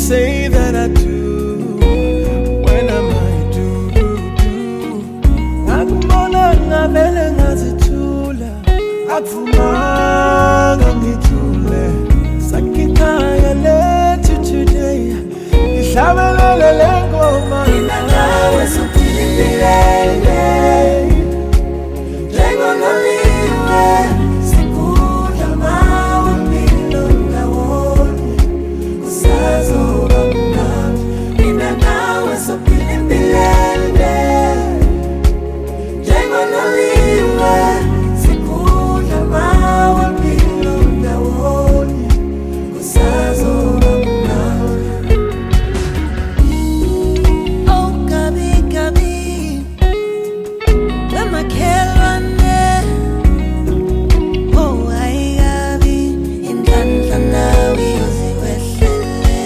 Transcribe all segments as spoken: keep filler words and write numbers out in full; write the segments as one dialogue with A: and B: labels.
A: say that I do. When am I do do do? Nakubona ngavele ngazithula, akuvumanga ngithule. Sakikhaya lethu today, ngihlabelele le ngoma. Mina nawe siphilile, njengololiwe sikudla mawumpilo ndawonye, kusazoba mnandi. Mina nawe siphilile, njengololiwe sikudla mawumpilo ndawonye, kusazoba mnandi.
B: Oh Gabi Gabi, wemakhelwane. Oh hayi Gabi, inhlanhla nawe uziwehlele.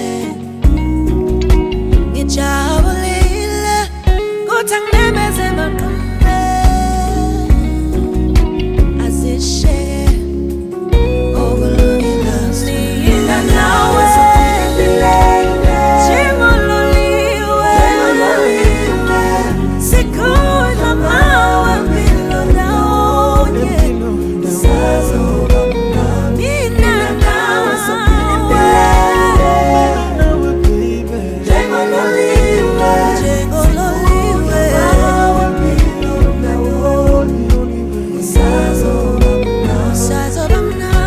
B: Ngijabulile kuthi anginemeze maqambe, azisheke overlooking us. Mina nawe siphilile, njengololiwe sikudla mawumpilo ndawonye, kusazoba mnandi. Mina nawe siphilile,
A: Nawe baby,
B: njengololiwe
A: mawumpilo ndawonye,
B: kusazoba mnandi, kusazoba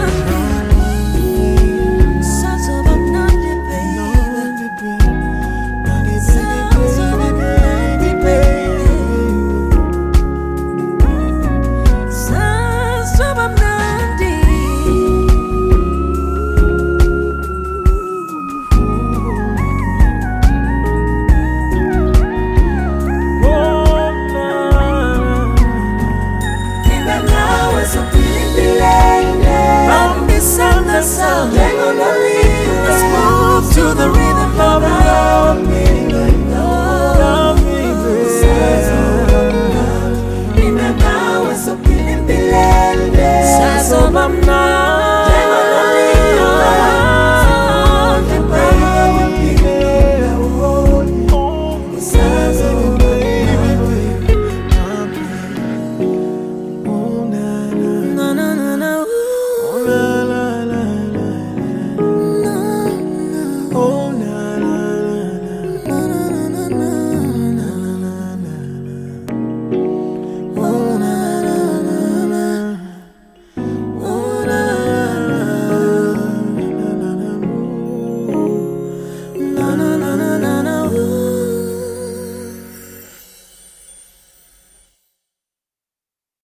B: mnandi baby, kusazoba mnandi baby, kusazoba mnandi. Mina nawe siphilile,
A: Bambisana sound.
B: njengololiwe
A: Let's move to the rhythm of love.